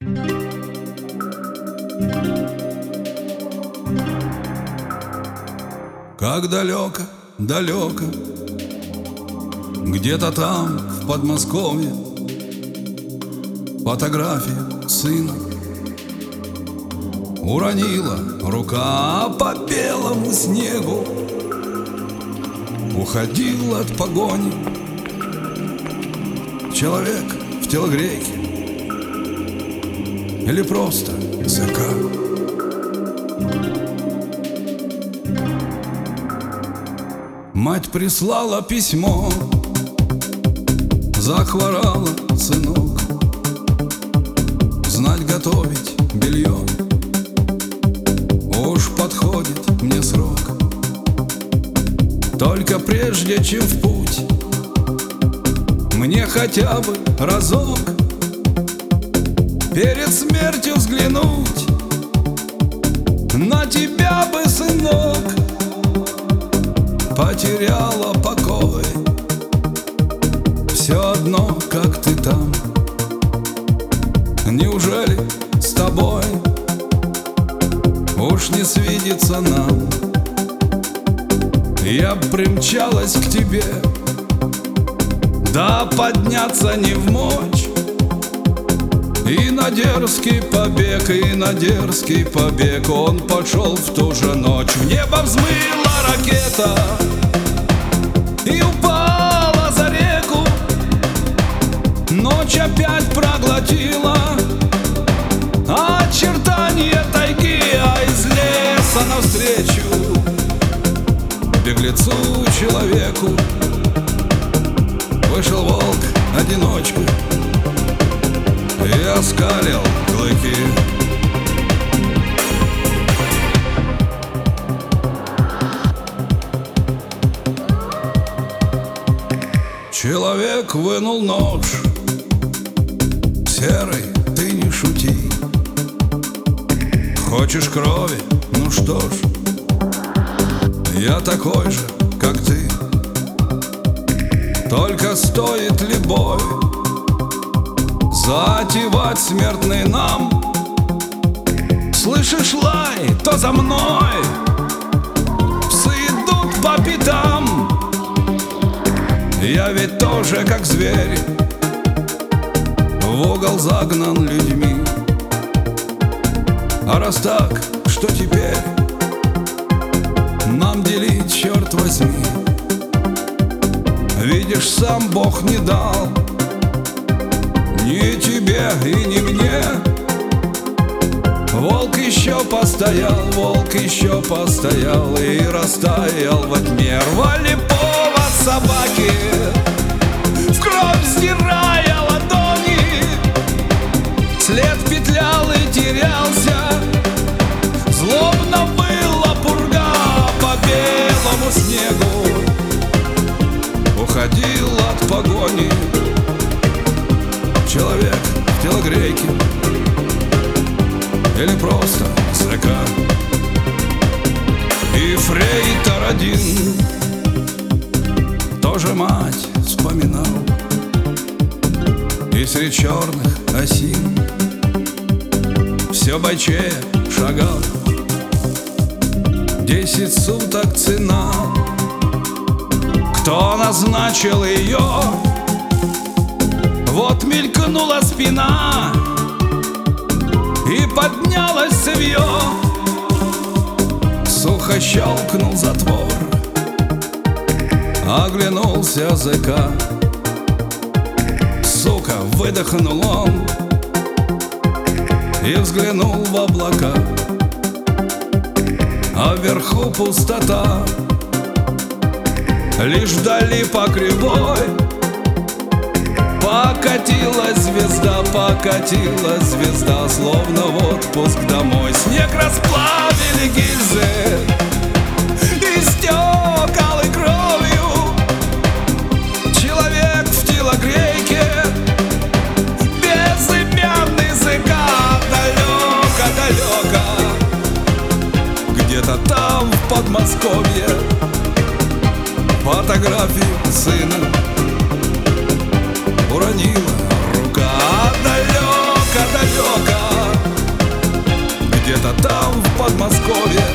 Как далеко, далеко, где-то там, в Подмосковье, фотография сына уронила рука по белому снегу. Уходил от погони человек в телогрейке или просто ЗК. Мать прислала письмо, захворала, сынок, знать готовить белье, уж подходит мне срок. Только прежде чем в путь, мне хотя бы разок перед смертью взглянуть на тебя бы, сынок. Потеряла покой, все одно, как ты там. Неужели с тобой уж не свидится нам? Я примчалась к тебе, да подняться не вмочь. И на дерзкий побег, и на дерзкий побег он пошел в ту же ночь. В небо взмыла ракета и упала за реку. Ночь опять проглотила очертания тайги, а из леса навстречу беглецу человеку вышел волк-одиночка и оскалил клыки. Человек вынул нож: серый, ты не шути. Хочешь крови? Ну что ж, я такой же, как ты. Только стоит ли бой затевать смертный нам? Слышишь лай, то за мной псы идут по пятам. Я ведь тоже как зверь, в угол загнан людьми. А раз так, что теперь нам делить, черт возьми? Видишь, сам Бог не дал ни тебе и ни мне. Волк еще постоял, волк еще постоял и растаял во тьме. Рвали повод собаки, в кровь сдирая ладони. След петлял и терялся, злобно была пурга по белому снегу. Уходил от погони человек в телогрейке или просто ЗК. И фрейтор один тоже мать вспоминал, и среди черных осин все бойчее шагал. 10 суток цена, кто назначил ее? Вот мелькнула спина и поднялось цевье. Сухо щелкнул затвор, оглянулся ЗК. Сука, выдохнул он и взглянул в облака. А вверху пустота, лишь вдали по кривой покатилась звезда, покатилась звезда, словно в отпуск домой. Снег расплавили гильзы и стекал и кровью. Человек в телогрейке, безымянный ЗК. Далеко, далеко, где-то там в Подмосковье, фотографии сына уронила рука. Далеко, далеко, где-то там в Подмосковье.